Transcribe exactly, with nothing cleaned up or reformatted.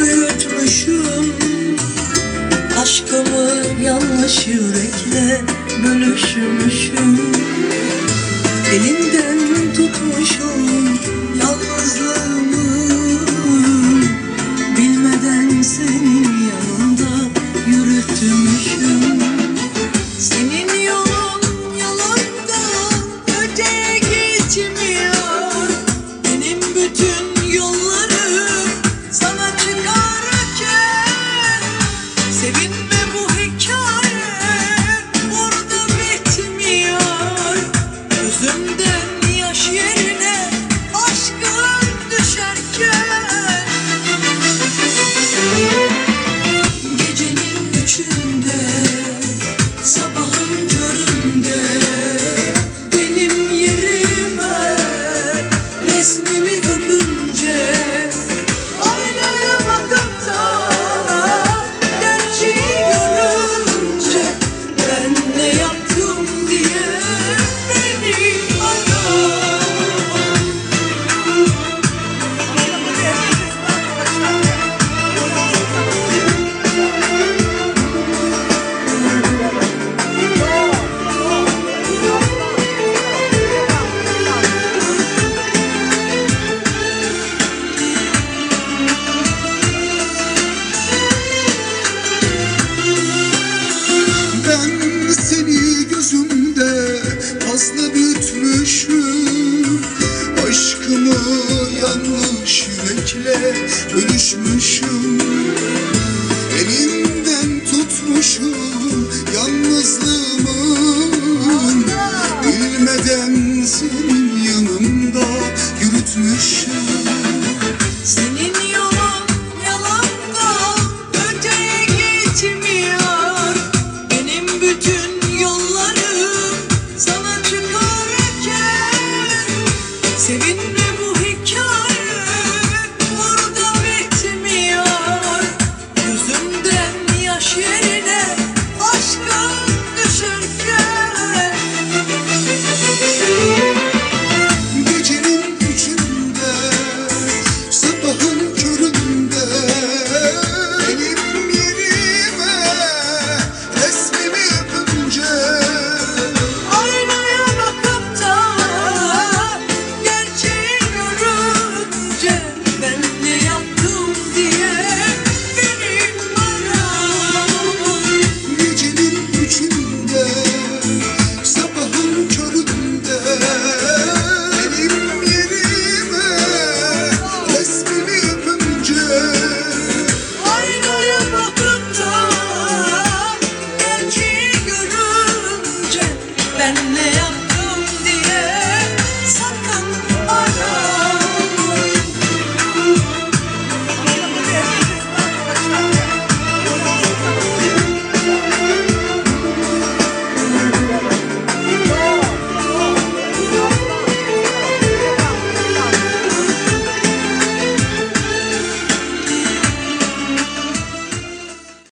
büyütmüşüm. Aşkımı yanlış yürekle bölüşmüşüm. Elinden tutmuşum yalnızlığımı, bilmeden senin yanında yürütmüşüm. Senin yolun yalandan öteye geçmiyor. Benim bütün yollarım sana çıkarken, sevinme bu hikaye burada bitmiyor. Gözümden yaş yerine aşkın düşerken, gecenin üçünde sabahın köründe benim yerime resmimi öpünce, aynaya bakıp da gerçeği görünce, ben ne yaptım diye beni ara. Ben seni gözümde fazla büyütmüşüm. Aşkımı yanlış yürekle bölüşmüşüm.